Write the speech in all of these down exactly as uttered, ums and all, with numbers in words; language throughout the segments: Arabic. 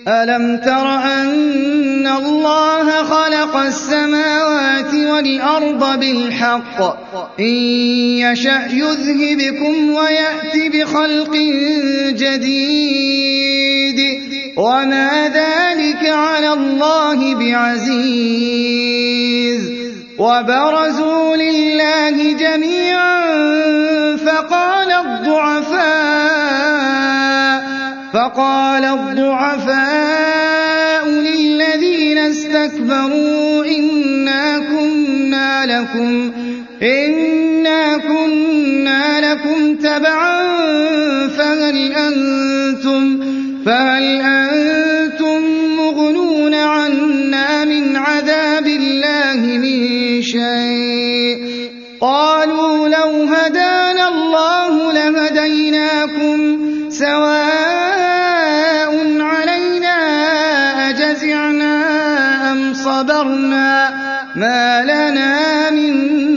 ألم تر أن الله خلق السماوات والأرض بالحق إن يشأ يذهبكم ويأت بخلق جديد وما ذلك على الله بعزيز وبرزوا لله جميعا فقال الضعفاء فقال الضعفاء للذين استكبروا إنا كنا لكم إنا كنا لكم تبعا فهل أنتم فهل أنتم مغنون عنا من عذاب الله من شيء قالوا لو هدانا الله لهديناكم سواء علينا أجزعنا أم صبرنا ما لنا من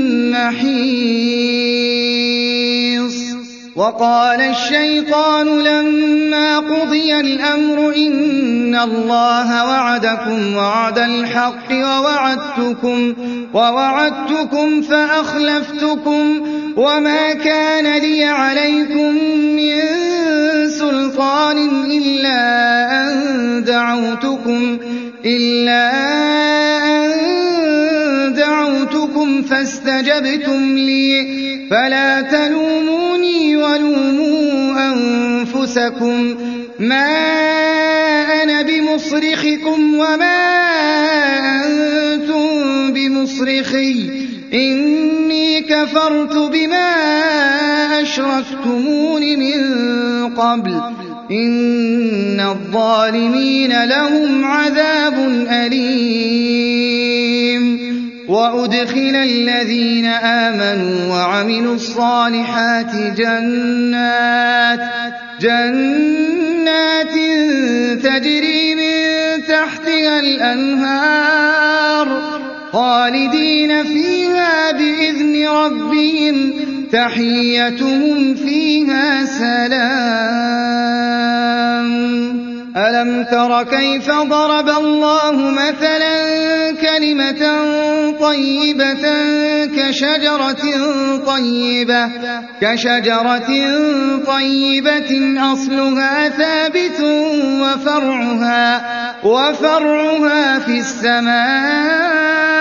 محيص وقال الشيطان لما قضي الأمر إن الله وعدكم وعد الحق ووعدتكم, ووعدتكم فأخلفتكم وما كان لي عليكم من سلطان إلا أن دعوتكم, إلا أن دعوتكم فاستجبتم لي فلا تلوموني ولوموا أنفسكم ما أنا بمصرخكم وما أنتم بمصرخي إني كفرت بما أشركتمون من قبل إن الظالمين لهم عذاب أليم وأدخل الذين آمنوا وعملوا الصالحات جنات جنات تجري من تحتها الأنهار خالدين فيها بإذن ربهم تحيتهم فيها سلام ألم تر كيف ضرب الله مثلا كلمة طيبة كشجرة طيبة كشجرة طيبة أصلها ثابت وفرعها وفرعها في السماء